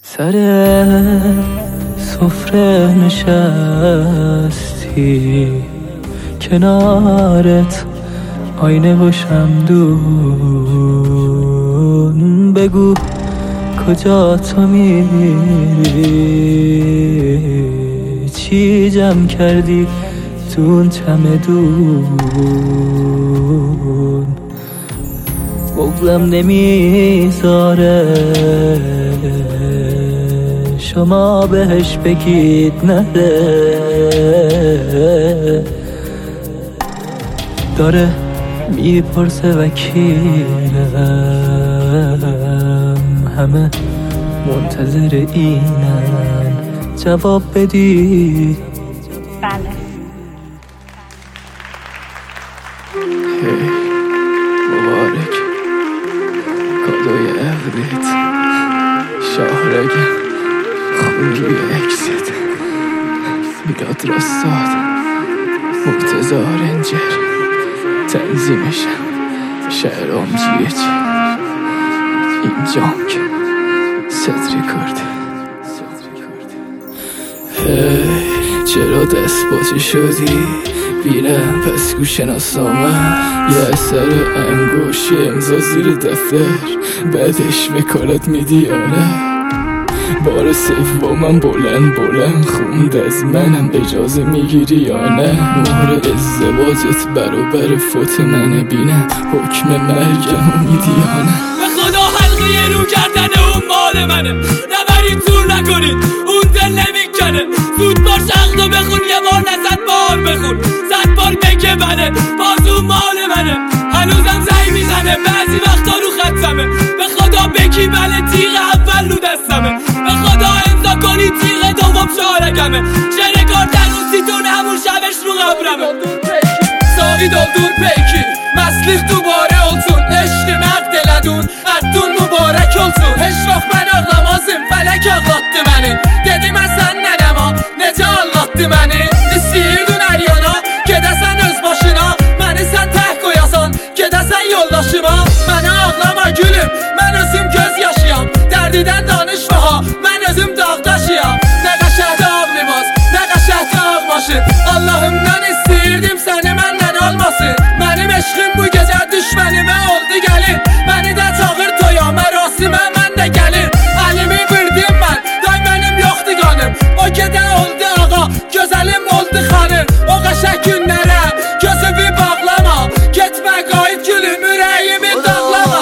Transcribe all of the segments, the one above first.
سر سفره نشستی، کنارت آینه و شمدون. بگو کجا تو میری، چی جمع کردی تو اون چمدون. بغضم نمیذاره شما بهش بگید نره، داره میپرسه وکیلم، همه منتظر اینن جواب بدی. بله. مبارک کادوی عقدت، شاهرگم خون روی اکست، میلاد راستاد مرتضی رنجر، تنظیمشم شهرام جیچ، این جانک صدری کرده. چرا دست باچه شدی؟ بیرم پس گوش ناسامم، یه اثر انگوشی امضا زیر دفتر، بعدش وکالت میدی آره. بار سومم بلند خوند از منم اجازه میگیری یا نه؟ مهر ازدواجت برابر فوت منه، بینم حکم مرگم میدی یا نه؟ به خدا حلقه رو کردن اون مال منه، نبرید زور نکنید اون دل نمیکنه. زود باش عقدو بخون، یه بار نه 100 بار بخون، 100 بار بگه منه باز اون مال منه. هنوزم زنگ میزنه بعضی وقتا رو خطمه، به خدا بگی بله تیغ اول رو دستمه، به خدا امضا کنی تیغ دوم شارکمه. شرکار تنوسیتون همون شبش رو قبرمه. ساقی دور پیکی مسلیخ دوباره olsun، عشق مرد دلدون قدون مبارک olsun. Heç vaxt mən ağlamazım, fələk ağlatdı məni. Dedim mən sən nənəma, necə anlattı məni. İstəyirdin hər yana, gedəsən öz başına, məni sən tək qoyasan, gedəsən yoldaşıma. Mənə ağlama gülüm, mən özüm göz yaşıyam, dərdidən danışma ha, mən özüm dağdaşıyam. Nə qəşəhdə ağ libas, nə qəşəhdə ağ maşın, Allahımdan istəyirdim səni məndən almasın. Mənim eşqim bu gecə düşmənimə oldu gəlin, məni də çağır toya mərasimə mən də gəlim. Əlimi verdim mən, day mənim yoxdu qanım, o gedə oldu ağa, gözəlim oldu xanım. O qəşək günlərə gözümü bağlama, getmə qayıt gülüm ürəyimi dağlama.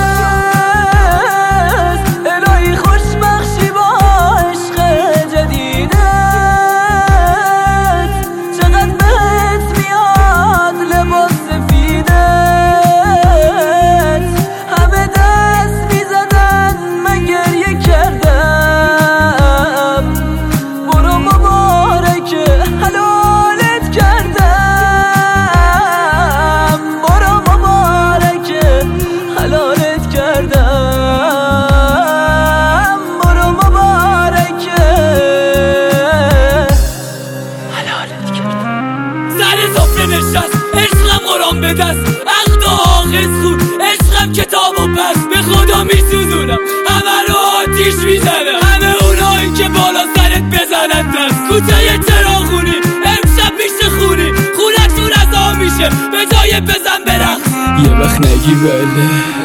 عشقم قرآن به دست، عقد و آخذ خون، عشقم کتاب و پس، به خدا میسوزونم، همه رو آتیش میزنم، همه اونایی که بالا سرت بزنن دست. کوچه چراغونی امشب میشه خونی، خونتون از آن میشه به جای بزن برقص. یه وقت نگی بله،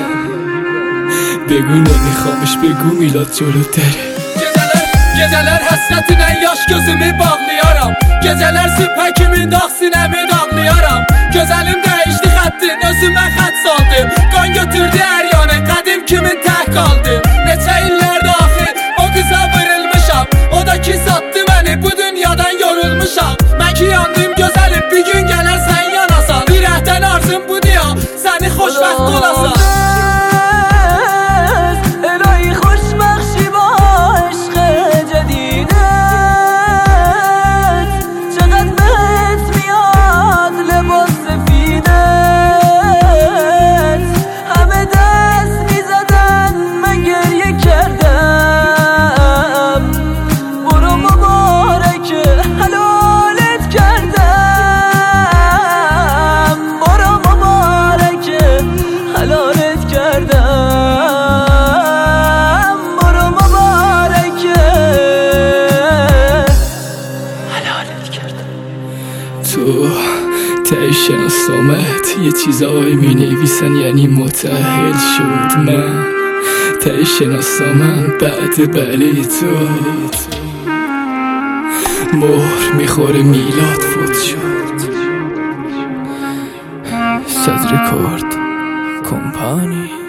بگو نمیخوامش، بگو میلاد جلوتره. Geceler hasretine yaş gözümü bağlıyorum, geceler süper kimin dağ sinemi dağlıyorum. Gözelim değişti xəttin, özümə xət saldım, qan götürdü hər yanı, qədim kimin tək qaldı. Neçə illərdə axı o qıza vırılmışam, o da ki sattı məni, bu dünyadan yorulmuşam. Mən ki yandım gözəlim, bir gün gələr sən yanasan, bir əhdən arzum bu diya, səni xoşbəxt olasan. همه دست میزدن من تو تایی شناسامت یه چیزایی می نویسن یعنی متأهل شد. من تایی شناسامم بعد بله تو مهر میخوره میلاد فوت شد. صدر کارد کمپانی